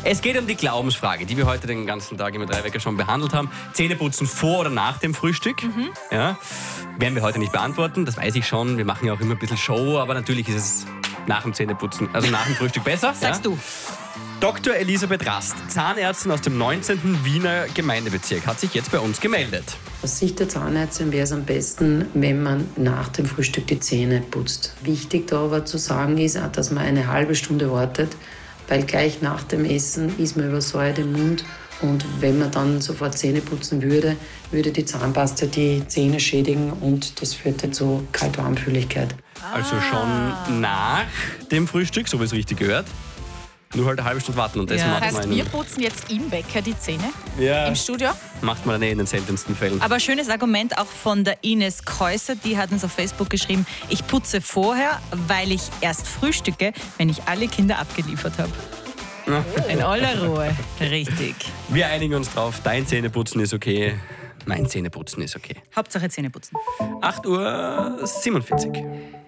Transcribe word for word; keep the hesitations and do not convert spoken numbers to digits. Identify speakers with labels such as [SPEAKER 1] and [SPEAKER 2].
[SPEAKER 1] Es geht um die Glaubensfrage, die wir heute den ganzen Tag im Dreiwecker schon behandelt haben. Zähneputzen vor oder nach dem Frühstück? Mhm. Ja, werden wir heute nicht beantworten, das weiß ich schon. Wir machen ja auch immer ein bisschen Show, aber natürlich ist es nach dem Zähneputzen, also nach dem Frühstück besser.
[SPEAKER 2] Sagst
[SPEAKER 1] ja?
[SPEAKER 2] du.
[SPEAKER 1] Doktor Elisabeth Rast, Zahnärztin aus dem neunzehnten Wiener Gemeindebezirk, hat sich jetzt bei uns gemeldet.
[SPEAKER 3] Aus Sicht der Zahnärztin wäre es am besten, wenn man nach dem Frühstück die Zähne putzt. Wichtig da aber zu sagen ist, dass man eine halbe Stunde wartet, weil gleich nach dem Essen ist man übersäuert im Mund. Und wenn man dann sofort Zähne putzen würde, würde die Zahnpasta die Zähne schädigen und das führte zu Kalt-Warmfühligkeit.
[SPEAKER 1] Also schon nach dem Frühstück, so wie es richtig gehört. Nur halt eine halbe Stunde warten und das
[SPEAKER 2] Ja.
[SPEAKER 1] macht
[SPEAKER 2] Das heißt,
[SPEAKER 1] man
[SPEAKER 2] wir putzen jetzt im Bäcker die Zähne
[SPEAKER 1] ja,
[SPEAKER 2] im Studio.
[SPEAKER 1] macht man dann eh in den seltensten Fällen.
[SPEAKER 2] Aber schönes Argument auch von der Ines Käuser, die hat uns auf Facebook geschrieben, ich putze vorher, weil ich erst frühstücke, wenn ich alle Kinder abgeliefert habe. In aller Ruhe. Richtig.
[SPEAKER 1] Wir einigen uns drauf, dein Zähneputzen ist okay, mein Zähneputzen ist okay.
[SPEAKER 2] Hauptsache Zähne putzen.
[SPEAKER 1] acht Uhr siebenundvierzig.